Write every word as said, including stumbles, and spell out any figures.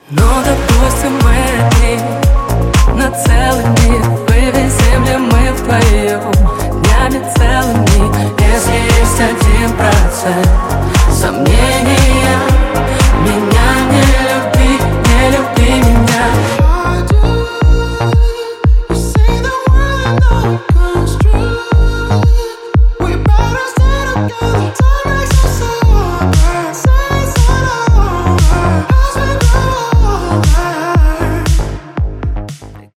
Ну, допустим, мы одни на целый мир. Вывезем ли мы вдвоем днями целыми? Если есть один процент сомнения, меня не люби, не люби меня. We better stay together.